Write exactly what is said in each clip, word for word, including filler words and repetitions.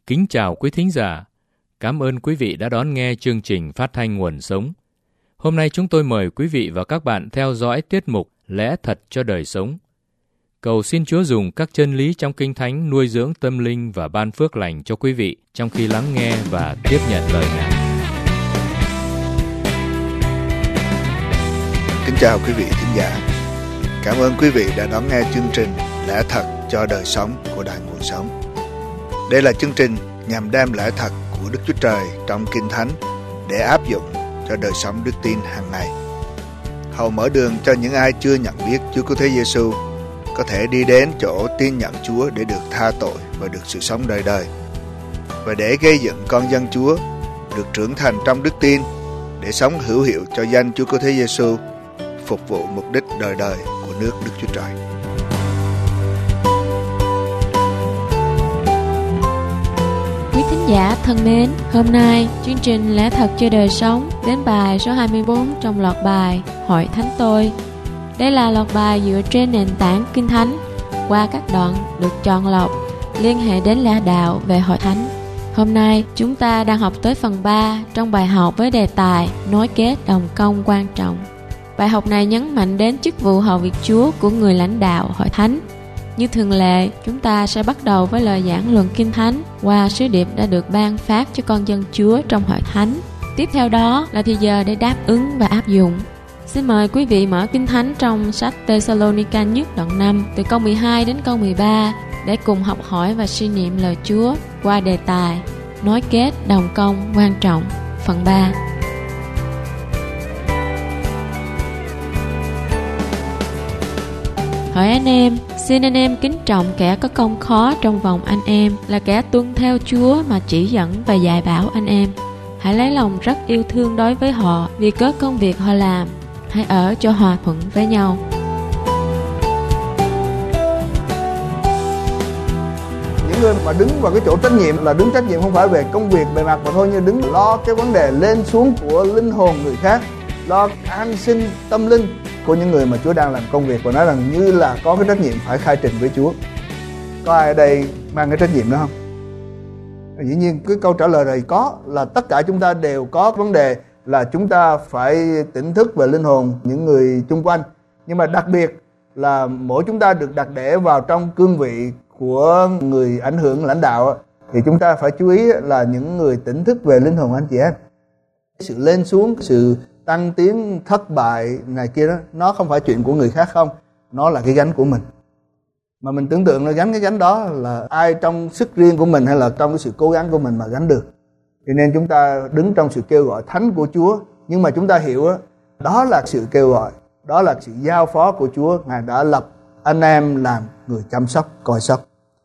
Kính chào quý thính giả. Cảm ơn quý vị đã đón nghe chương trình phát thanh Nguồn Sống. Hôm nay chúng tôi mời quý vị và các bạn theo dõi tiết mục Lẽ Thật cho Đời Sống. Cầu xin Chúa dùng các chân lý trong Kinh Thánh nuôi dưỡng tâm linh và ban phước lành cho quý vị trong khi lắng nghe và tiếp nhận lời Ngài. Kính chào quý vị thính giả. Cảm ơn quý vị đã đón nghe chương trình Lẽ Thật cho Đời Sống của Đài Nguồn Sống. Đây là chương trình nhằm đem lẽ thật của Đức Chúa Trời trong Kinh Thánh để áp dụng cho đời sống đức tin hàng ngày. Hầu mở đường cho những ai chưa nhận biết Chúa Cứu Thế Giêsu có thể đi đến chỗ tin nhận Chúa để được tha tội và được sự sống đời đời, và để gây dựng con dân Chúa được trưởng thành trong đức tin để sống hữu hiệu cho danh Chúa Cứu Thế Giêsu, phục vụ mục đích đời đời của nước Đức Chúa Trời. Quý thính giả thân mến, hôm nay chương trình Lẽ Thật cho Đời Sống đến bài số hai mươi bốn trong loạt bài Hội Thánh Tôi. Đây là loạt bài dựa trên nền tảng Kinh Thánh qua các đoạn được chọn lọc liên hệ đến lẽ đạo về Hội Thánh. Hôm nay chúng ta đang học tới phần ba trong bài học với đề tài nối kết đồng công quan trọng. Bài học này nhấn mạnh đến chức vụ hầu việc Chúa của người lãnh đạo Hội Thánh. Như thường lệ, chúng ta sẽ bắt đầu với lời giảng luận Kinh Thánh qua sứ điệp đã được ban phát cho con dân Chúa trong Hội Thánh. Tiếp theo đó là thời giờ để đáp ứng và áp dụng. Xin mời quý vị mở Kinh Thánh trong sách Tê-sa-lô-ni-ca nhất đoạn năm từ câu mười hai đến câu mười ba để cùng học hỏi và suy niệm lời Chúa qua đề tài nối kết đồng công quan trọng phần ba. Hỏi anh em, xin anh em kính trọng kẻ có công khó trong vòng anh em, là kẻ tuân theo Chúa mà chỉ dẫn và dạy bảo anh em. Hãy lấy lòng rất yêu thương đối với họ vì cớ công việc họ làm. Hãy ở cho hòa thuận với nhau. Những người mà đứng vào cái chỗ trách nhiệm là đứng trách nhiệm không phải về công việc bề mặt mà thôi, như đứng lo cái vấn đề lên xuống của linh hồn người khác, lo an sinh tâm linh của những người mà Chúa đang làm công việc, và nói rằng như là có cái trách nhiệm phải khai trình với Chúa. Có ai ở đây mang cái trách nhiệm đó không? Dĩ nhiên cái câu trả lời này có, là tất cả chúng ta đều có vấn đề là chúng ta phải tỉnh thức về linh hồn những người chung quanh. Nhưng mà đặc biệt là mỗi chúng ta được đặt để vào trong cương vị của người ảnh hưởng lãnh đạo, thì chúng ta phải chú ý là những người tỉnh thức về linh hồn anh chị em. Sự lên xuống, sự tăng tiến, thất bại này kia đó, nó không phải chuyện của người khác không, nó là cái gánh của mình. Mà mình tưởng tượng là gánh cái gánh đó là ai trong sức riêng của mình hay là trong cái sự cố gắng của mình mà gánh được. Cho nên chúng ta đứng trong sự kêu gọi thánh của Chúa, nhưng mà chúng ta hiểu đó, đó là sự kêu gọi, đó là sự giao phó của Chúa. Ngài đã lập anh em làm người chăm sóc, coi sóc.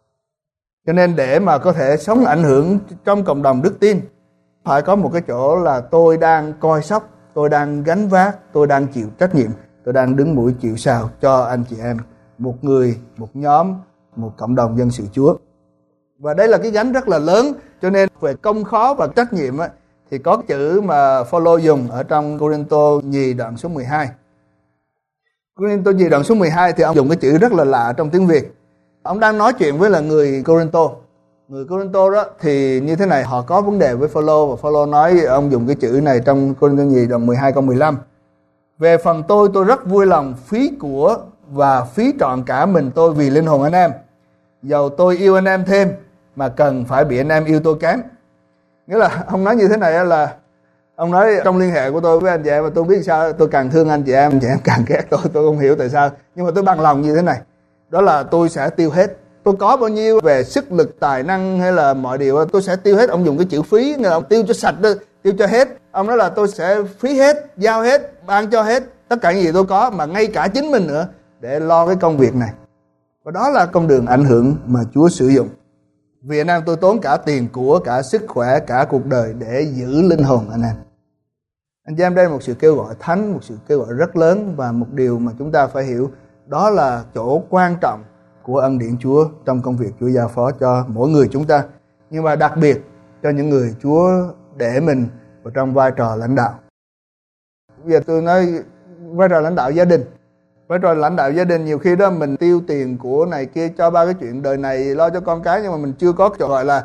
Cho nên để mà có thể sống ảnh hưởng trong cộng đồng đức tin, phải có một cái chỗ là tôi đang coi sóc, tôi đang gánh vác, tôi đang chịu trách nhiệm, tôi đang đứng mũi chịu sào cho anh chị em, một người, một nhóm, một cộng đồng dân sự Chúa. Và đây là cái gánh rất là lớn. Cho nên về công khó và trách nhiệm á, thì có chữ mà Phaolô dùng ở trong Cô-rinh-tô nhì đoạn số mười hai. Cô-rinh-tô nhì đoạn số mười hai thì ông dùng cái chữ rất là lạ trong tiếng Việt. Ông đang nói chuyện với là người Cô-rinh-tô. Người Cô-rinh-tô đó thì như thế này, họ có vấn đề với Phaolô, và Phaolô nói, ông dùng cái chữ này trong Cô-rinh-tô nhì đoạn mười hai câu mười lăm. Về phần tôi, tôi rất vui lòng phí của và phí trọn cả mình tôi vì linh hồn anh em. Dầu tôi yêu anh em thêm mà cần phải bị anh em yêu tôi kém. Nghĩa là ông nói như thế này là ông nói trong liên hệ của tôi với anh chị em, và tôi biết sao tôi càng thương anh chị em, anh chị em càng ghét tôi, tôi không hiểu tại sao, nhưng mà tôi bằng lòng như thế này, đó là tôi sẽ tiêu hết. Tôi có bao nhiêu về sức lực, tài năng hay là mọi điều, tôi sẽ tiêu hết. Ông dùng cái chữ phí, nghĩa là ông tiêu cho sạch đó, tiêu cho hết. Ông nói là tôi sẽ phí hết, giao hết, ban cho hết tất cả những gì tôi có, mà ngay cả chính mình nữa, để lo cái công việc này. Và đó là con đường ảnh hưởng mà Chúa sử dụng. Vì anh em tôi tốn cả tiền của, cả sức khỏe, cả cuộc đời để giữ linh hồn anh em. Anh chị em, đây là một sự kêu gọi thánh, một sự kêu gọi rất lớn, và một điều mà chúng ta phải hiểu, đó là chỗ quan trọng của ân điển Chúa trong công việc Chúa giao phó cho mỗi người chúng ta, nhưng mà đặc biệt cho những người Chúa để mình vào trong vai trò lãnh đạo. Bây giờ tôi nói vai trò lãnh đạo gia đình. Vai trò lãnh đạo gia đình nhiều khi đó mình tiêu tiền của này kia cho ba cái chuyện đời này, lo cho con cái, nhưng mà mình chưa có gọi là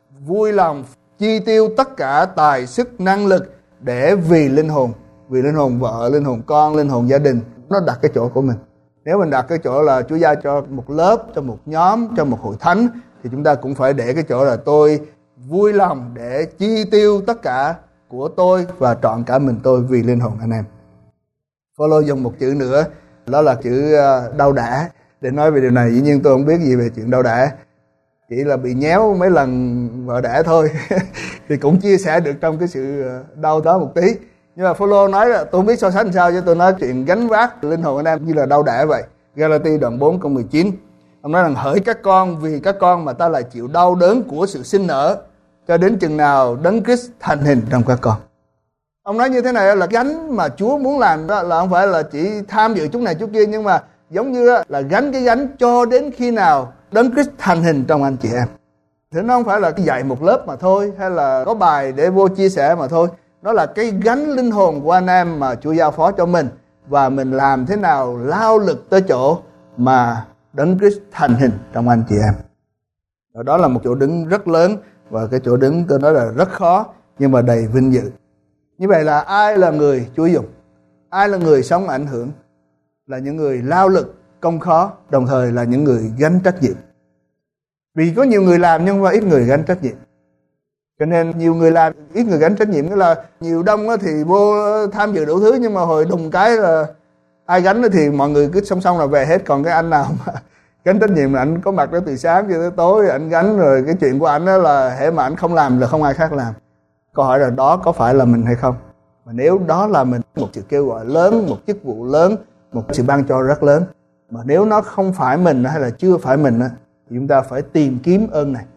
vui lòng chi tiêu tất cả tài sức năng lực để vì linh hồn, vì linh hồn vợ, linh hồn con, linh hồn gia đình. Nó đặt cái chỗ của mình. Nếu mình đặt cái chỗ là Chúa giao cho một lớp, cho một nhóm, cho một hội thánh, thì chúng ta cũng phải để cái chỗ là tôi vui lòng để chi tiêu tất cả của tôi và trọn cả mình tôi vì linh hồn anh em. Phaolô dùng một chữ nữa, đó là chữ đau đả để nói về điều này. Dĩ nhiên tôi không biết gì về chuyện đau đả, chỉ là bị nhéo mấy lần vợ đẻ thôi thì cũng chia sẻ được trong cái sự đau đó một tí. Nhưng mà Phaolô nói là tôi không biết so sánh sao, chứ tôi nói chuyện gánh vác linh hồn anh em như là đau đẻ vậy. Galati đoạn bốn câu mười chín, ông nói rằng hỡi các con, vì các con mà ta lại chịu đau đớn của sự sinh nở, cho đến chừng nào Đấng Christ thành hình trong các con. Ông nói như thế này là gánh mà Chúa muốn làm đó là không phải là chỉ tham dự chút này chút kia, nhưng mà giống như là gánh cái gánh cho đến khi nào Đấng Christ thành hình trong anh chị em. Thế nó không phải là dạy một lớp mà thôi, hay là có bài để vô chia sẻ mà thôi. Nó là cái gánh linh hồn của anh em mà Chúa giao phó cho mình, và mình làm thế nào lao lực tới chỗ mà Đấng Christ thành hình trong anh chị em. Và đó là một chỗ đứng rất lớn, và cái chỗ đứng tôi nói là rất khó nhưng mà đầy vinh dự. Như vậy là ai là người Chúa dùng? Ai là người sống ảnh hưởng? Là những người lao lực công khó, đồng thời là những người gánh trách nhiệm. Vì có nhiều người làm nhưng mà ít người gánh trách nhiệm. Cho nên nhiều người làm, ít người gánh trách nhiệm. Nghĩa là nhiều đông thì vô tham dự đủ thứ, nhưng mà hồi đùng cái là ai gánh thì mọi người cứ song song là về hết. Còn cái anh nào mà gánh trách nhiệm là anh có mặt đó từ sáng cho tới tối, anh gánh, rồi cái chuyện của anh đó là hễ mà anh không làm là không ai khác làm. Câu hỏi là đó có phải là mình hay không? Mà nếu đó là mình, một sự kêu gọi lớn, một chức vụ lớn, một sự ban cho rất lớn, mà nếu nó không phải mình hay là chưa phải mình thì chúng ta phải tìm kiếm ơn này.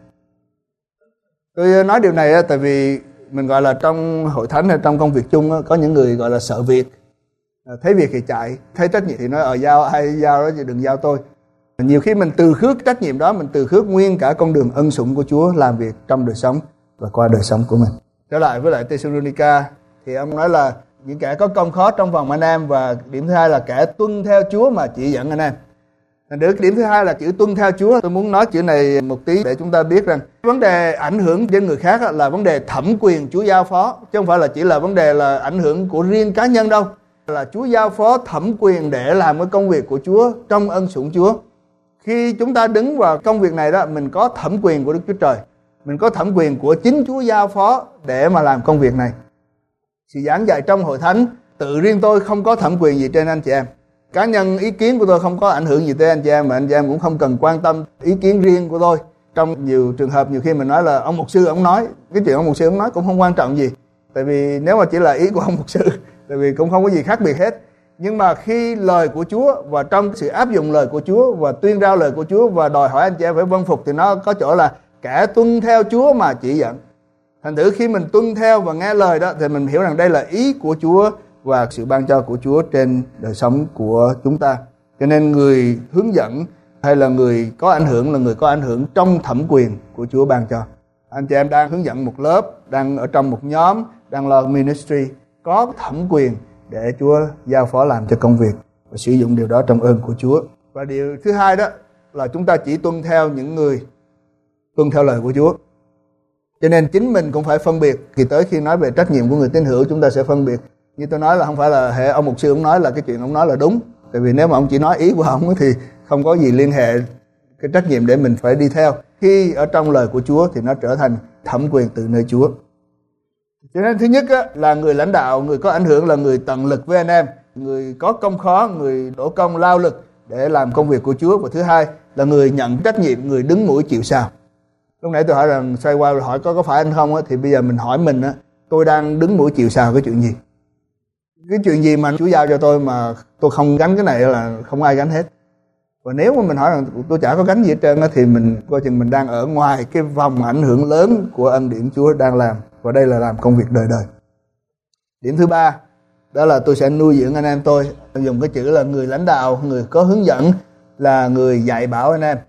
Tôi nói điều này tại vì mình gọi là trong hội thánh hay trong công việc chung có những người gọi là sợ việc, thấy việc thì chạy, thấy trách nhiệm thì nói ở giao ai giao đó chứ đừng giao tôi. Nhiều khi mình từ khước trách nhiệm đó, mình từ khước nguyên cả con đường ân sủng của Chúa làm việc trong đời sống và qua đời sống của mình. Trở lại với lại Thessalonica thì ông nói là những kẻ có công khó trong vòng anh em, và điểm thứ hai là kẻ tuân theo Chúa mà chỉ dẫn anh em. Thành được điểm thứ hai là chữ tuân theo Chúa. Tôi muốn nói chữ này một tí để chúng ta biết rằng vấn đề ảnh hưởng đến người khác là vấn đề thẩm quyền Chúa giao phó, chứ không phải là chỉ là vấn đề là ảnh hưởng của riêng cá nhân đâu. Là Chúa giao phó thẩm quyền để làm cái công việc của Chúa trong ân sủng Chúa. Khi chúng ta đứng vào công việc này đó, mình có thẩm quyền của Đức Chúa Trời, mình có thẩm quyền của chính Chúa giao phó để mà làm công việc này. Sự giảng dạy trong hội thánh, tự riêng tôi không có thẩm quyền gì trên anh chị em. Cá nhân ý kiến của tôi không có ảnh hưởng gì tới anh chị em, mà anh chị em cũng không cần quan tâm ý kiến riêng của tôi. Trong nhiều trường hợp, nhiều khi mình nói là ông mục sư ông nói, cái chuyện ông mục sư ông nói cũng không quan trọng gì. Tại vì nếu mà chỉ là ý của ông mục sư, tại vì cũng không có gì khác biệt hết. Nhưng mà khi lời của Chúa và trong sự áp dụng lời của Chúa và tuyên rao lời của Chúa và đòi hỏi anh chị em phải vâng phục, thì nó có chỗ là kẻ tuân theo Chúa mà chỉ dẫn. Thành thử khi mình tuân theo và nghe lời đó thì mình hiểu rằng đây là ý của Chúa và sự ban cho của Chúa trên đời sống của chúng ta. Cho nên người hướng dẫn hay là người có ảnh hưởng là người có ảnh hưởng trong thẩm quyền của Chúa ban cho. Anh chị em đang hướng dẫn một lớp, đang ở trong một nhóm, đang lo ministry, có thẩm quyền để Chúa giao phó làm cho công việc và sử dụng điều đó trong ơn của Chúa. Và điều thứ hai đó là chúng ta chỉ tuân theo những người tuân theo lời của Chúa. Cho nên chính mình cũng phải phân biệt. Thì tới khi nói về trách nhiệm của người tín hữu, chúng ta sẽ phân biệt. Như tôi nói là không phải là hệ ông mục sư ông nói là cái chuyện ông nói là đúng. Tại vì nếu mà ông chỉ nói ý của ông thì không có gì liên hệ cái trách nhiệm để mình phải đi theo. Khi ở trong lời của Chúa thì nó trở thành thẩm quyền từ nơi Chúa. Cho nên thứ nhất á, là người lãnh đạo, người có ảnh hưởng là người tận lực với anh em, người có công khó, người đổ công lao lực để làm công việc của Chúa. Và thứ hai là người nhận trách nhiệm, người đứng mũi chịu sào. Lúc nãy tôi hỏi rằng xoay qua hỏi có có phải anh không á, thì bây giờ mình hỏi mình á, tôi đang đứng mũi chịu sào cái chuyện gì? Cái chuyện gì mà Chúa giao cho tôi mà tôi không gánh cái này là không ai gánh hết. Và nếu mà mình hỏi rằng tôi chả có gánh gì hết trơn á, thì mình coi chừng mình đang ở ngoài cái vòng ảnh hưởng lớn của ân điển Chúa đang làm. Và đây là làm công việc đời đời. Điểm thứ ba, đó là tôi sẽ nuôi dưỡng anh em tôi. Tôi dùng cái chữ là người lãnh đạo, người có hướng dẫn, là người dạy bảo anh em.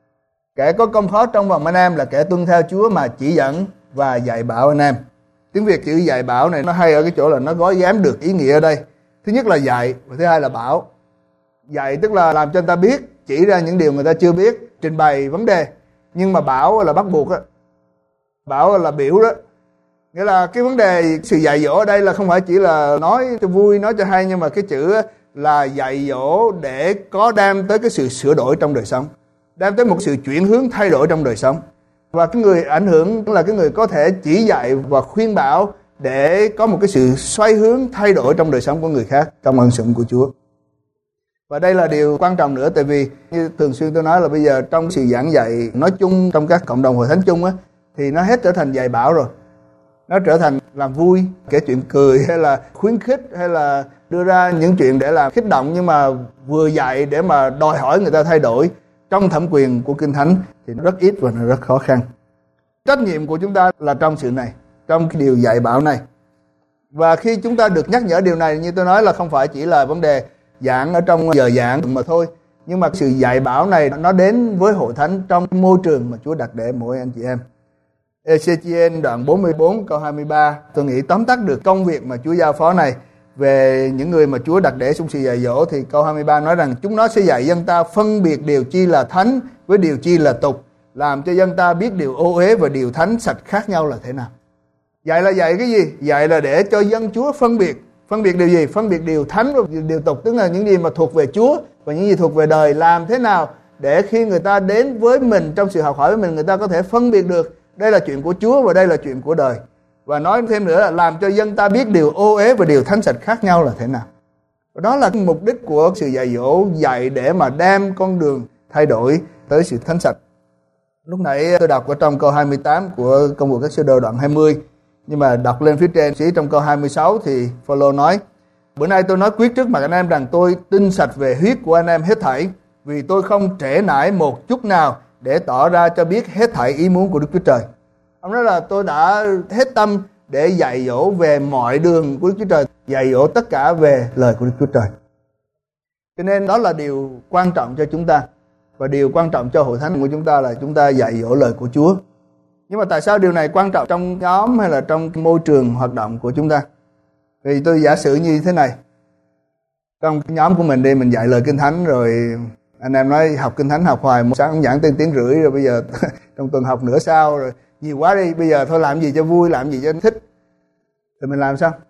Kẻ có công khó trong vòng anh em là kẻ tuân theo Chúa mà chỉ dẫn và dạy bảo anh em. Tiếng Việt chữ dạy bảo này nó hay ở cái chỗ là nó gói ghém được ý nghĩa ở đây. Thứ nhất là dạy, và thứ hai là bảo. Dạy tức là làm cho người ta biết, chỉ ra những điều người ta chưa biết, trình bày vấn đề. Nhưng mà bảo là bắt buộc á. Bảo là biểu đó. Nghĩa là cái vấn đề sự dạy dỗ ở đây là không phải chỉ là nói cho vui, nói cho hay, nhưng mà cái chữ là dạy dỗ để có đem tới cái sự sửa đổi trong đời sống, đem tới một sự chuyển hướng thay đổi trong đời sống. Và cái người ảnh hưởng là cái người có thể chỉ dạy và khuyên bảo để có một cái sự xoay hướng thay đổi trong đời sống của người khác trong ân sủng của Chúa. Và đây là điều quan trọng nữa, tại vì như thường xuyên tôi nói là bây giờ trong sự giảng dạy nói chung trong các cộng đồng hội thánh chung á, thì nó hết trở thành dạy bảo rồi. Nó trở thành làm vui, kể chuyện cười, hay là khuyến khích, hay là đưa ra những chuyện để làm kích động, nhưng mà vừa dạy để mà đòi hỏi người ta thay đổi trong thẩm quyền của Kinh Thánh thì nó rất ít và nó rất khó khăn. Trách nhiệm của chúng ta là trong sự này, trong cái điều dạy bảo này. Và khi chúng ta được nhắc nhở điều này, như tôi nói là không phải chỉ là vấn đề giảng ở trong giờ giảng mà thôi, nhưng mà sự dạy bảo này nó đến với hội thánh trong môi trường mà Chúa đặt để mỗi anh chị em. Ê-xê-chi-ên đoạn bốn mươi bốn câu hai mươi ba, tôi nghĩ tóm tắt được công việc mà Chúa giao phó này về những người mà Chúa đặt để trong sự dạy dỗ. Thì câu hai mươi ba nói rằng chúng nó sẽ dạy dân ta phân biệt điều chi là thánh với điều chi là tục, làm cho dân ta biết điều ô uế và điều thánh sạch khác nhau là thế nào. Dạy là dạy cái gì? Dạy là để cho dân Chúa phân biệt. Phân biệt điều gì? Phân biệt điều thánh và điều tục, tức là những gì mà thuộc về Chúa và những gì thuộc về đời. Làm thế nào để khi người ta đến với mình trong sự học hỏi với mình, người ta có thể phân biệt được đây là chuyện của Chúa và đây là chuyện của đời. Và nói thêm nữa là làm cho dân ta biết điều ô uế và điều thánh sạch khác nhau là thế nào. Và đó là mục đích của sự dạy dỗ, dạy để mà đem con đường thay đổi tới sự thánh sạch. Lúc nãy tôi đọc ở trong câu hai mươi tám của Công vụ các sứ đồ đoạn hai mươi, nhưng mà đọc lên phía trên xí trong câu hai mươi sáu thì Phaolô nói: bữa nay tôi nói quyết trước mặt anh em rằng tôi tin sạch về huyết của anh em hết thảy, vì tôi không trễ nải một chút nào để tỏ ra cho biết hết thảy ý muốn của Đức Chúa Trời. Ông nói là tôi đã hết tâm để dạy dỗ về mọi đường của Đức Chúa Trời, dạy dỗ tất cả về lời của Đức Chúa Trời. Cho nên đó là điều quan trọng cho chúng ta, và điều quan trọng cho hội thánh của chúng ta là chúng ta dạy dỗ lời của Chúa. Nhưng mà tại sao điều này quan trọng trong nhóm hay là trong môi trường hoạt động của chúng ta? Vì tôi giả sử như thế này, trong cái nhóm của mình đi, mình dạy lời Kinh Thánh rồi anh em nói học Kinh Thánh học hoài, một sáng ông giảng tiếng tiếng rưỡi rồi bây giờ trong tuần học nửa sao rồi, nhiều quá đi, bây giờ thôi làm gì cho vui, làm gì cho thích. Thì mình làm sao?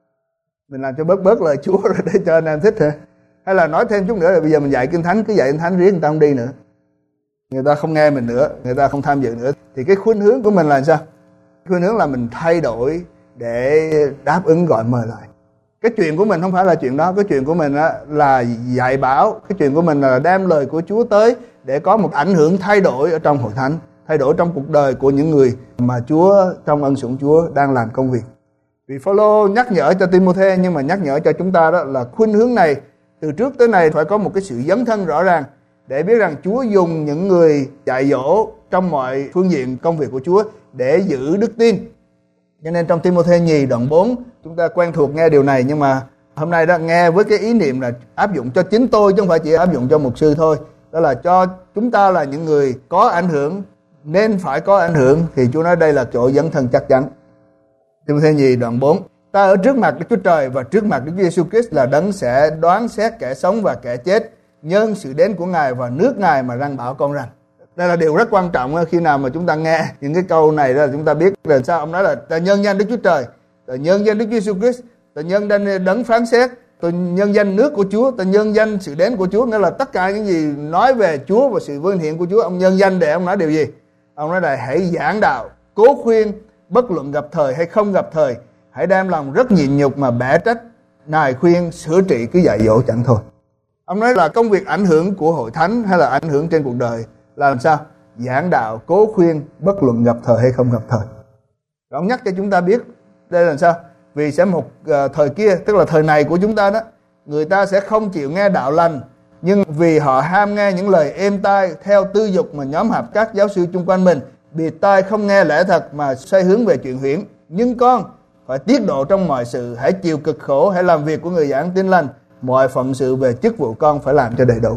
Mình làm cho bớt bớt lời Chúa rồi để cho anh em thích hả? Hay là nói thêm chút nữa là bây giờ mình dạy Kinh Thánh, cứ dạy Kinh Thánh riết người ta không đi nữa, người ta không nghe mình nữa, người ta không tham dự nữa. Thì cái khuynh hướng của mình là sao? Khuynh hướng là mình thay đổi để đáp ứng gọi mời lại. Cái chuyện của mình không phải là chuyện đó. Cái chuyện của mình là dạy bảo. Cái chuyện của mình là đem lời của Chúa tới để có một ảnh hưởng thay đổi ở trong hội thánh, thay đổi trong cuộc đời của những người mà Chúa trong ân sủng Chúa đang làm công việc. Vì Phaolô nhắc nhở cho Timôthê, nhưng mà nhắc nhở cho chúng ta đó là khuynh hướng này từ trước tới nay phải có một cái sự dấn thân rõ ràng để biết rằng Chúa dùng những người dạy dỗ trong mọi phương diện công việc của Chúa để giữ đức tin. Cho nên trong Timôthê nhì đoạn bốn chúng ta quen thuộc nghe điều này, nhưng mà hôm nay đã nghe với cái ý niệm là áp dụng cho chính tôi chứ không phải chỉ áp dụng cho mục sư thôi. Đó là cho chúng ta là những người có ảnh hưởng, nên phải có ảnh hưởng, thì Chúa nói đây là chỗ dấn thân chắc chắn. Timôthê nhì đoạn bốn: ta ở trước mặt Đức Chúa Trời và trước mặt Đức Chúa Giêsu Christ là đấng sẽ đoán xét kẻ sống và kẻ chết, nhân sự đến của Ngài và nước Ngài mà răn bảo con rằng. Đây là điều rất quan trọng. Khi nào mà chúng ta nghe những cái câu này đó, chúng ta biết là sao. Ông nói là ta nhân danh Đức Chúa Trời, ta nhân danh Đức Chúa Giêsu Christ, ta nhân danh đấng phán xét, ta nhân danh nước của Chúa, ta nhân danh sự đến của Chúa. Nghĩa là tất cả những gì nói về Chúa và sự vinh hiển của Chúa, ông nhân danh để ông nói điều gì? Ông nói là hãy giảng đạo, cố khuyên, bất luận gặp thời hay không gặp thời, hãy đem lòng rất nhịn nhục mà bẻ trách, nài khuyên, sửa trị, cứ dạy dỗ chẳng thôi. Ông nói là công việc ảnh hưởng của hội thánh hay là ảnh hưởng trên cuộc đời là làm sao? Giảng đạo, cố khuyên, bất luận gặp thời hay không gặp thời. Rồi ông nhắc cho chúng ta biết đây là làm sao? Vì sẽ một uh, thời kia, tức là thời này của chúng ta đó, người ta sẽ không chịu nghe đạo lành, nhưng vì họ ham nghe những lời êm tai theo tư dục mà nhóm họp các giáo sư chung quanh mình, bịt tai không nghe lẽ thật mà xoay hướng về chuyện huyễn. Nhưng con phải tiết độ trong mọi sự, hãy chịu cực khổ, hãy làm việc của người giảng tin lành, mọi phận sự về chức vụ con phải làm cho đầy đủ.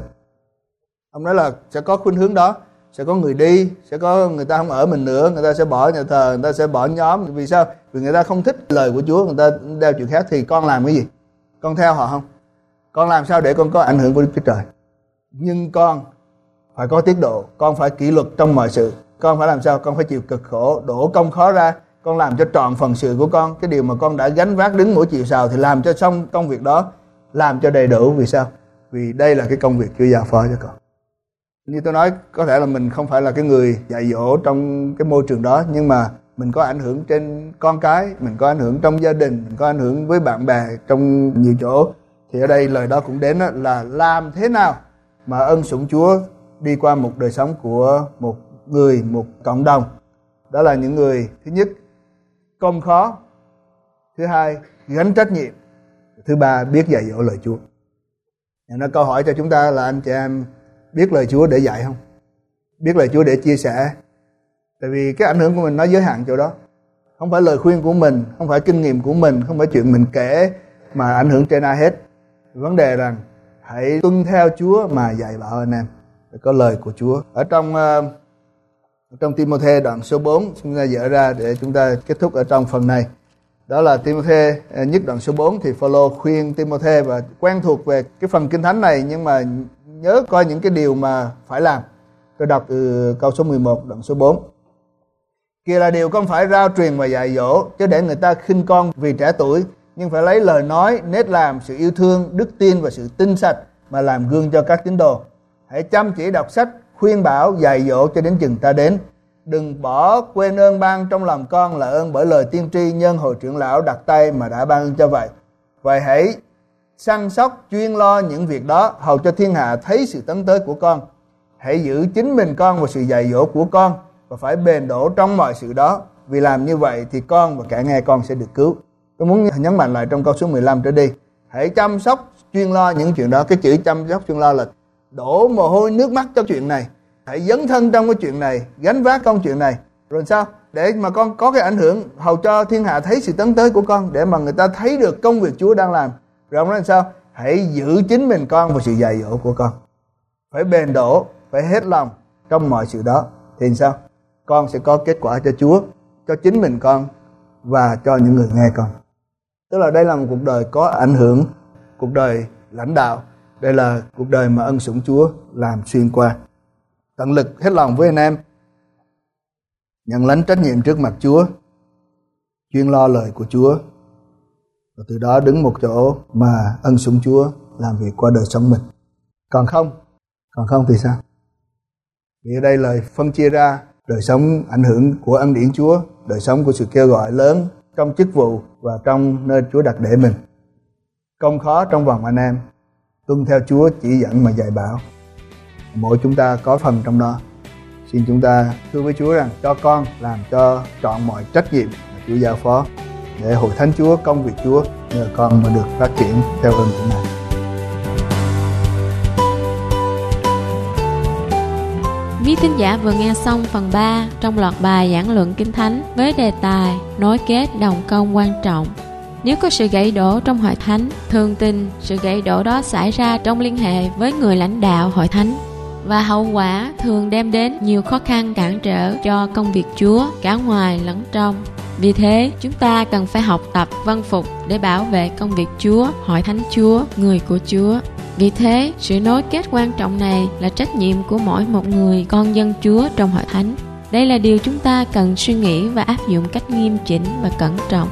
Ông nói là sẽ có khuynh hướng đó, sẽ có người đi, sẽ có người ta không ở mình nữa, người ta sẽ bỏ nhà thờ, người ta sẽ bỏ nhóm. Vì sao? Vì người ta không thích lời của Chúa, người ta đeo chuyện khác. Thì con làm cái gì? Con theo họ không? Con làm sao để con có ảnh hưởng của Đức Chúa Trời? Nhưng con phải có tiết độ, con phải kỷ luật trong mọi sự. con phải làm sao? Con phải chịu cực khổ, đổ công khó ra, con làm cho trọn phần sự của con. Cái điều mà con đã gánh vác đứng mỗi chiều sào thì làm cho xong công việc đó, làm cho đầy đủ. Vì sao? Vì đây là cái công việc Chúa giao phó cho con. Như tôi nói, có thể là mình không phải là cái người dạy dỗ trong cái môi trường đó, nhưng mà mình có ảnh hưởng trên con cái, mình có ảnh hưởng trong gia đình, mình có ảnh hưởng với bạn bè trong nhiều chỗ. Thì ở đây lời đó cũng đến đó, là làm thế nào mà ân sủng Chúa đi qua một đời sống của một người, một cộng đồng. Đó là những người, thứ nhất, công khó, thứ hai, gánh trách nhiệm, thứ ba, biết dạy dỗ lời Chúa. Nó câu hỏi cho chúng ta là anh chị em biết lời Chúa để dạy không? Biết lời Chúa để chia sẻ. Tại vì cái ảnh hưởng của mình nó giới hạn chỗ đó. Không phải lời khuyên của mình, không phải kinh nghiệm của mình, không phải chuyện mình kể mà ảnh hưởng trên ai hết. Vấn đề rằng hãy tuân theo Chúa mà dạy bảo anh em. Phải có lời của Chúa. Ở trong uh, trong Ti-mô-thê đoạn số bốn, chúng ta dở ra để chúng ta kết thúc ở trong phần này. Đó là Ti-mô-thê nhất đoạn số bốn, thì Phao-lô khuyên Ti-mô-thê và quen thuộc về cái phần kinh thánh này, nhưng mà nhớ coi những cái điều mà phải làm. Tôi đọc từ câu số mười một đoạn số bốn. Kìa là điều con phải rao truyền và dạy dỗ, chứ để người ta khinh con vì trẻ tuổi, nhưng phải lấy lời nói, nết làm, sự yêu thương, đức tin và sự tinh sạch mà làm gương cho các tín đồ. Hãy chăm chỉ đọc sách, khuyên bảo, dạy dỗ cho đến chừng ta đến. Đừng bỏ quên ơn ban trong lòng con là ơn bởi lời tiên tri nhân hội trưởng lão đặt tay mà đã ban ơn cho vậy. Vậy hãy săn sóc chuyên lo những việc đó, hầu cho thiên hạ thấy sự tấn tới của con. Hãy giữ chính mình con và sự dạy dỗ của con, và phải bền đổ trong mọi sự đó. Vì làm như vậy thì con và cả nghe con sẽ được cứu. Tôi muốn nhấn mạnh lại trong câu số mười lăm trở đi. Hãy chăm sóc chuyên lo những chuyện đó. Cái chữ chăm sóc chuyên lo là đổ mồ hôi nước mắt cho chuyện này. Hãy dấn thân trong cái chuyện này, gánh vác công chuyện này. Rồi sao? Để mà con có cái ảnh hưởng, hầu cho thiên hạ thấy sự tấn tới của con, để mà người ta thấy được công việc Chúa đang làm. Rồi ông nói sao? Hãy giữ chính mình con và sự dạy dỗ của con. Phải bền đổ, phải hết lòng trong mọi sự đó. Thì sao? Con sẽ có kết quả cho Chúa, cho chính mình con và cho những người nghe con. Tức là đây là một cuộc đời có ảnh hưởng, cuộc đời lãnh đạo. Đây là cuộc đời mà ân sủng Chúa làm xuyên qua. Tận lực hết lòng với anh em, nhận lãnh trách nhiệm trước mặt Chúa, chuyên lo lời của Chúa, và từ đó đứng một chỗ mà ân sủng Chúa làm việc qua đời sống mình. Còn không, còn không thì sao? Vì ở đây lời phân chia ra đời sống ảnh hưởng của ân điển Chúa, đời sống của sự kêu gọi lớn trong chức vụ và trong nơi Chúa đặt để mình. Công khó trong vòng anh em, tuân theo Chúa chỉ dẫn mà dạy bảo. Mỗi chúng ta có phần trong đó. Xin chúng ta thưa với Chúa rằng cho con làm cho trọn mọi trách nhiệm mà Chúa giao phó, để hội thánh Chúa, công việc Chúa nhờ con mà được phát triển theo ơn của Ngài. Quý thính giả vừa nghe xong phần ba trong loạt bài giảng luận Kinh Thánh với đề tài nối kết đồng công quan trọng. Nếu có sự gãy đổ trong hội thánh, thường tình sự gãy đổ đó xảy ra trong liên hệ với người lãnh đạo hội thánh, và hậu quả thường đem đến nhiều khó khăn cản trở cho công việc Chúa cả ngoài lẫn trong. Vì thế, chúng ta cần phải học tập vâng phục để bảo vệ công việc Chúa, hội thánh Chúa, người của Chúa. Vì thế, sự nối kết quan trọng này là trách nhiệm của mỗi một người con dân Chúa trong hội thánh. Đây là điều chúng ta cần suy nghĩ và áp dụng cách nghiêm chỉnh và cẩn trọng.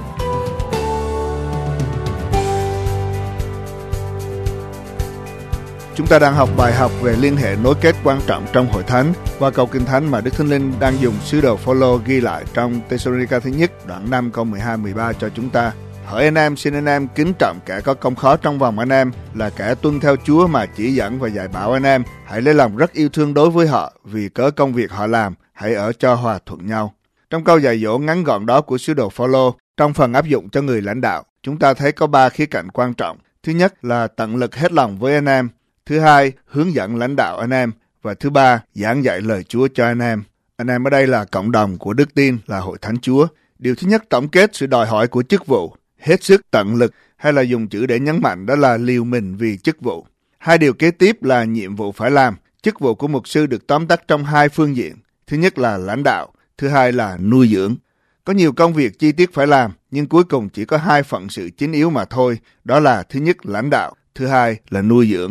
Chúng ta đang học bài học về liên hệ nối kết quan trọng trong hội thánh qua câu Kinh Thánh mà Đức Thánh Linh đang dùng sứ đồ Phao-lô ghi lại trong Tê-sô-lô-ni-ca thứ nhất đoạn năm câu mười hai mười ba cho chúng ta. Hỡi anh em, xin anh em kính trọng kẻ có công khó trong vòng anh em, là kẻ tuân theo Chúa mà chỉ dẫn và dạy bảo anh em. Hãy lấy lòng rất yêu thương đối với họ, vì cớ công việc họ làm, hãy ở cho hòa thuận nhau. Trong câu dạy dỗ ngắn gọn đó của sứ đồ Phao-lô, trong phần áp dụng cho người lãnh đạo, chúng ta thấy có ba khía cạnh quan trọng. Thứ nhất là tận lực hết lòng với anh em. Thứ hai, hướng dẫn lãnh đạo anh em. Và thứ ba, giảng dạy lời Chúa cho anh em. Anh em ở đây là cộng đồng của đức tin, là hội thánh Chúa. Điều thứ nhất tổng kết sự đòi hỏi của chức vụ, hết sức tận lực, hay là dùng chữ để nhấn mạnh đó là liều mình vì chức vụ. Hai điều kế tiếp là nhiệm vụ phải làm. Chức vụ của mục sư được tóm tắt trong hai phương diện. Thứ nhất là lãnh đạo, thứ hai là nuôi dưỡng. Có nhiều công việc chi tiết phải làm, nhưng cuối cùng chỉ có hai phận sự chính yếu mà thôi. Đó là thứ nhất lãnh đạo, thứ hai là nuôi dưỡng.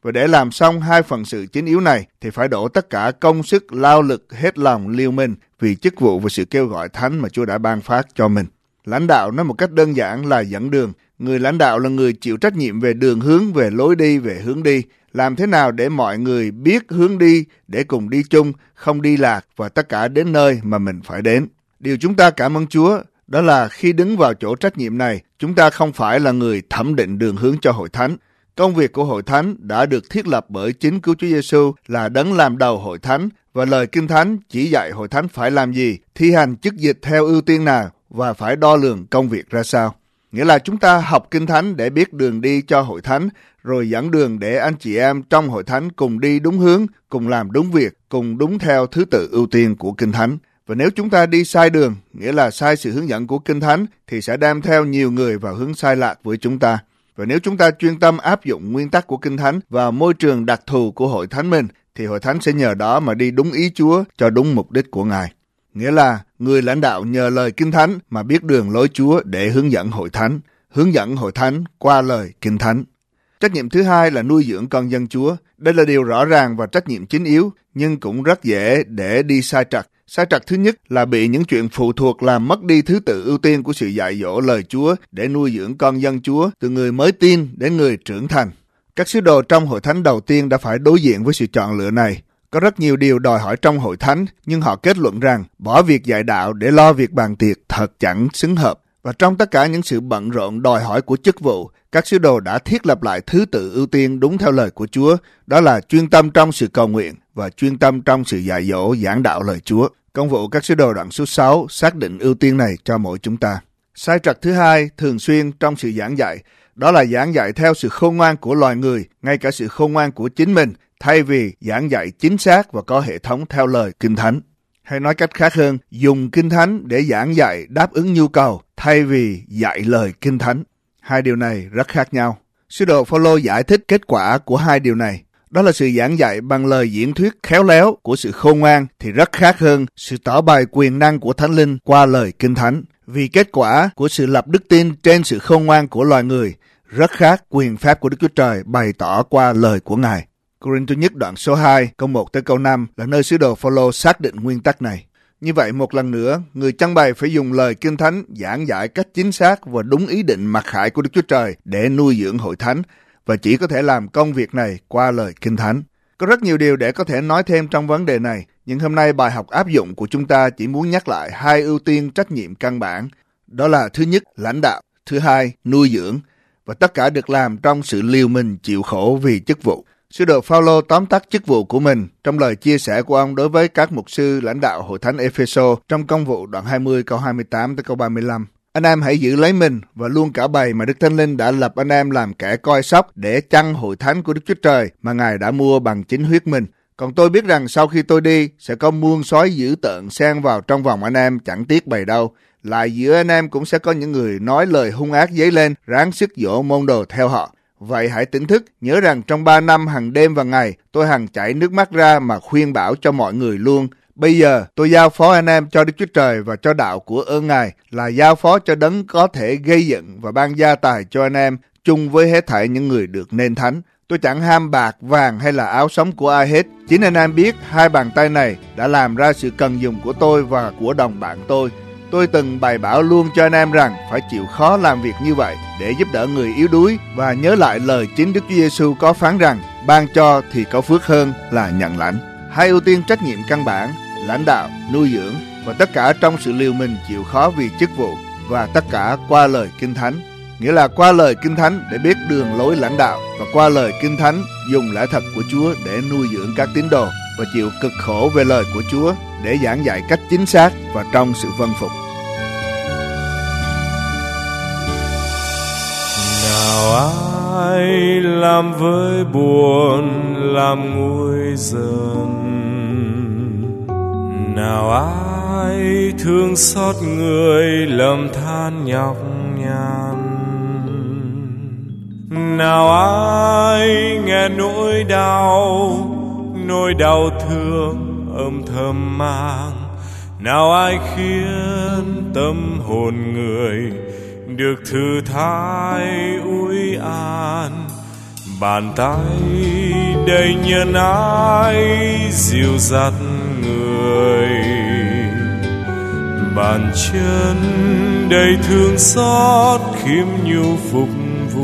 Và để làm xong hai phần sự chính yếu này thì phải đổ tất cả công sức, lao lực, hết lòng liêu mình vì chức vụ và sự kêu gọi thánh mà Chúa đã ban phát cho mình. Lãnh đạo nói một cách đơn giản là dẫn đường. Người lãnh đạo là người chịu trách nhiệm về đường hướng, về lối đi, về hướng đi. Làm thế nào để mọi người biết hướng đi, để cùng đi chung, không đi lạc và tất cả đến nơi mà mình phải đến. Điều chúng ta cảm ơn Chúa đó là khi đứng vào chỗ trách nhiệm này, chúng ta không phải là người thẩm định đường hướng cho hội thánh. Công việc của hội thánh đã được thiết lập bởi chính cứu Chúa Giêsu là đấng làm đầu hội thánh, và lời Kinh Thánh chỉ dạy hội thánh phải làm gì, thi hành chức dịch theo ưu tiên nào và phải đo lường công việc ra sao. Nghĩa là chúng ta học Kinh Thánh để biết đường đi cho hội thánh, rồi dẫn đường để anh chị em trong hội thánh cùng đi đúng hướng, cùng làm đúng việc, cùng đúng theo thứ tự ưu tiên của Kinh Thánh. Và nếu chúng ta đi sai đường, nghĩa là sai sự hướng dẫn của Kinh Thánh, thì sẽ đem theo nhiều người vào hướng sai lạc với chúng ta. Và nếu chúng ta chuyên tâm áp dụng nguyên tắc của Kinh Thánh vào môi trường đặc thù của hội thánh mình, thì hội thánh sẽ nhờ đó mà đi đúng ý Chúa cho đúng mục đích của Ngài. Nghĩa là người lãnh đạo nhờ lời Kinh Thánh mà biết đường lối Chúa để hướng dẫn hội thánh, hướng dẫn hội thánh qua lời Kinh Thánh. Trách nhiệm thứ hai là nuôi dưỡng con dân Chúa. Đây là điều rõ ràng và trách nhiệm chính yếu, nhưng cũng rất dễ để đi sai trật. Sai trật thứ nhất là bị những chuyện phụ thuộc làm mất đi thứ tự ưu tiên của sự dạy dỗ lời Chúa để nuôi dưỡng con dân Chúa từ người mới tin đến người trưởng thành. Các sứ đồ trong hội thánh đầu tiên đã phải đối diện với sự chọn lựa này. Có rất nhiều điều đòi hỏi trong hội thánh, nhưng họ kết luận rằng bỏ việc dạy đạo để lo việc bàn tiệc thật chẳng xứng hợp. Và trong tất cả những sự bận rộn đòi hỏi của chức vụ, các sứ đồ đã thiết lập lại thứ tự ưu tiên đúng theo lời của Chúa, đó là chuyên tâm trong sự cầu nguyện và chuyên tâm trong sự dạy dỗ giảng đạo lời Chúa. Công vụ các sứ đồ đoạn số sáu xác định ưu tiên này cho mỗi chúng ta. Sai trật thứ hai thường xuyên trong sự giảng dạy, đó là giảng dạy theo sự khôn ngoan của loài người, ngay cả sự khôn ngoan của chính mình, thay vì giảng dạy chính xác và có hệ thống theo lời Kinh Thánh. Hay nói cách khác hơn, dùng Kinh Thánh để giảng dạy đáp ứng nhu cầu, thay vì dạy lời Kinh Thánh. Hai điều này rất khác nhau. Sứ đồ Phao-lô giải thích kết quả của hai điều này. Đó là sự giảng dạy bằng lời diễn thuyết khéo léo của sự khôn ngoan thì rất khác hơn sự tỏ bày quyền năng của Thánh Linh qua lời Kinh Thánh. Vì kết quả của sự lập đức tin trên sự khôn ngoan của loài người rất khác quyền phép của Đức Chúa Trời bày tỏ qua lời của Ngài. Cô-rinh-tô nhất đoạn số hai, câu một tới câu năm là nơi sứ đồ Phao-lô xác định nguyên tắc này. Như vậy một lần nữa, người trang bày phải dùng lời Kinh Thánh giảng giải cách chính xác và đúng ý định mặc khải của Đức Chúa Trời để nuôi dưỡng hội thánh, và chỉ có thể làm công việc này qua lời Kinh Thánh. Có rất nhiều điều để có thể nói thêm trong vấn đề này, nhưng hôm nay bài học áp dụng của chúng ta chỉ muốn nhắc lại hai ưu tiên trách nhiệm căn bản. Đó là thứ nhất, lãnh đạo, thứ hai, nuôi dưỡng, và tất cả được làm trong sự liều mình chịu khổ vì chức vụ. Sứ đồ Phao-lô tóm tắt chức vụ của mình trong lời chia sẻ của ông đối với các mục sư lãnh đạo hội thánh Ê-phê-sô trong công vụ đoạn hai mươi câu hai mươi tám tới câu ba mươi lăm. Anh em hãy giữ lấy mình và luôn cả bầy mà Đức Thánh Linh đã lập anh em làm kẻ coi sóc để chăn hội thánh của Đức Chúa Trời mà Ngài đã mua bằng chính huyết mình. Còn tôi biết rằng sau khi tôi đi sẽ có muôn sói dữ tợn xen vào trong vòng anh em chẳng tiếc bầy đâu. Lại giữa anh em cũng sẽ có những người nói lời hung ác dấy lên, ráng sức dỗ môn đồ theo họ. Vậy hãy tỉnh thức, nhớ rằng trong ba năm hàng đêm và ngày, tôi hằng chảy nước mắt ra mà khuyên bảo cho mọi người luôn. Bây giờ tôi giao phó anh em cho Đức Chúa Trời và cho đạo của ơn Ngài, là giao phó cho đấng có thể gây dựng và ban gia tài cho anh em, chung với hết thảy những người được nên thánh. Tôi chẳng ham bạc, vàng hay là áo sống của ai hết. Chính anh em biết hai bàn tay này đã làm ra sự cần dùng của tôi và của đồng bạn tôi. Tôi từng bày bảo luôn cho anh em rằng phải chịu khó làm việc như vậy để giúp đỡ người yếu đuối, và nhớ lại lời chính Đức Chúa Giêsu có phán rằng ban cho thì có phước hơn là nhận lãnh. Hai ưu tiên trách nhiệm căn bản, lãnh đạo, nuôi dưỡng, và tất cả trong sự liều mình chịu khó vì chức vụ, và tất cả qua lời Kinh Thánh. Nghĩa là qua lời Kinh Thánh để biết đường lối lãnh đạo, và qua lời Kinh Thánh dùng lẽ thật của Chúa để nuôi dưỡng các tín đồ, và chịu cực khổ về lời của Chúa để giảng dạy cách chính xác và trong sự vâng phục. Nào ai làm với buồn làm nguôi dần, nào ai thương xót người lầm than nhọc nhằn, nào ai nghe nỗi đau nỗi đau thương âm thầm mang, nào ai khiến tâm hồn người được thư thái ủi an, Bàn tay đầy nhân ái dìu dắt người, bàn chân đầy thương xót khiêm nhu phục vụ.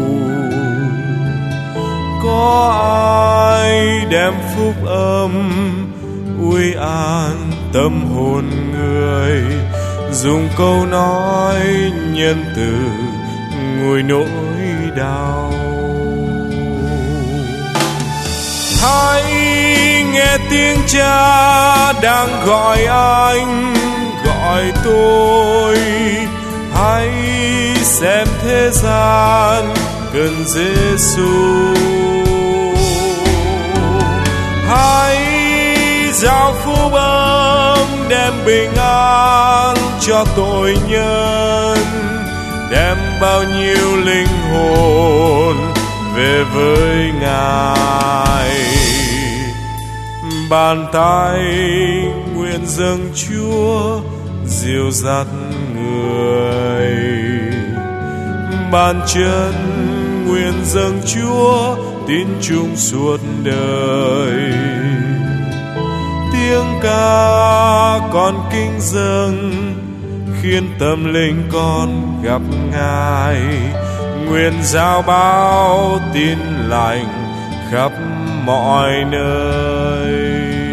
Có ai đem phúc âm ui an tâm hồn người, dùng câu nói nhân từ nguôi nỗi đau. Hãy nghe tiếng Cha đang gọi anh, gọi tôi. Hãy xem thế gian cần Giêsu. Hãy giao phúc âm đem bình an cho tội nhân, đem bao nhiêu linh hồn về với Ngài. Bàn tay nguyện dâng Chúa dìu dắt người, bàn chân nguyện dâng Chúa tín chung suốt đời. Tiếng ca con kính dâng khiến tâm linh con gặp Ngài, nguyện giao báo tin lành khắp mọi nơi.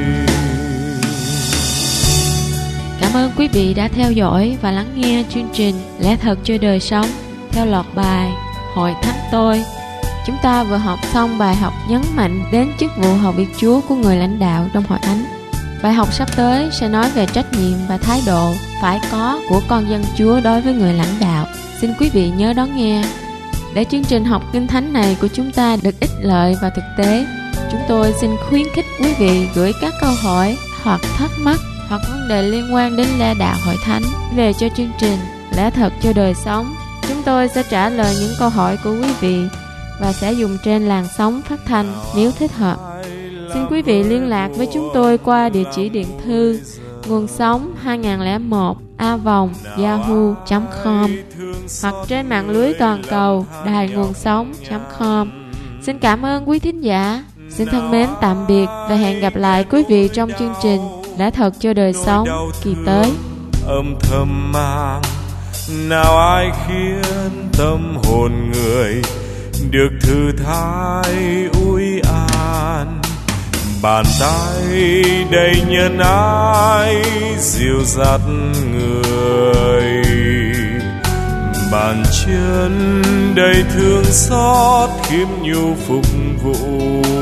Cảm ơn quý vị đã theo dõi và lắng nghe chương trình Lẽ Thật Cho Đời Sống theo loạt bài Hội Thánh Tôi. Chúng ta vừa học xong bài học nhấn mạnh đến chức vụ hầu việc Chúa của người lãnh đạo trong hội thánh. Bài học sắp tới sẽ nói về trách nhiệm và thái độ phải có của con dân Chúa đối với người lãnh đạo. Xin quý vị nhớ đón nghe. Để chương trình học Kinh Thánh này của chúng ta được ích lợi và thực tế, chúng tôi xin khuyến khích quý vị gửi các câu hỏi hoặc thắc mắc hoặc vấn đề liên quan đến lẽ đạo hội thánh về cho chương trình Lẽ Thật Cho Đời Sống. Chúng tôi sẽ trả lời những câu hỏi của quý vị và sẽ dùng trên làn sóng phát thanh nếu thích hợp. Xin quý vị liên lạc với chúng tôi qua địa chỉ điện thư nguồn sống hai không một a vòng yahoo chấm com hoặc trên mạng lưới toàn cầu đài nguồn sống chấm com. Xin cảm ơn quý thính giả. Xin thân mến tạm biệt và hẹn gặp lại quý vị trong chương trình Lẽ Thật Cho Đời Sống kỳ tới. Âm thầm mang nào ai khiến tâm hồn người được thư thái ui an. Bàn tay đầy nhân ái dìu dắt người, bàn chân đầy thương xót khiêm nhu phục vụ.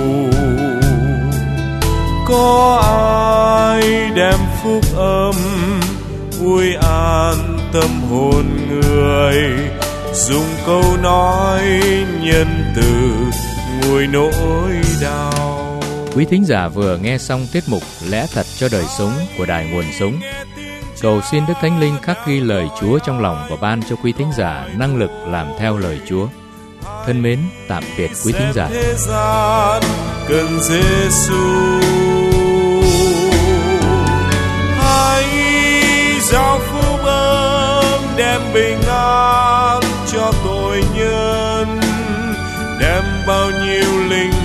Có ai đem phúc âm ui an tâm hồn người, dùng câu nói nhân từ nguôi nỗi đau. Quý thính giả vừa nghe xong tiết mục Lẽ Thật Cho Đời Sống của Đài Nguồn Sống. Cầu xin Đức Thánh Linh khắc ghi lời Chúa trong lòng và ban cho quý thính giả năng lực làm theo lời Chúa. Thân mến, tạm biệt quý thính giả. Thế gian cần Giêsu. Hãy giao phúc âm đem bình an cho tội nhân, đem bao nhiêu linh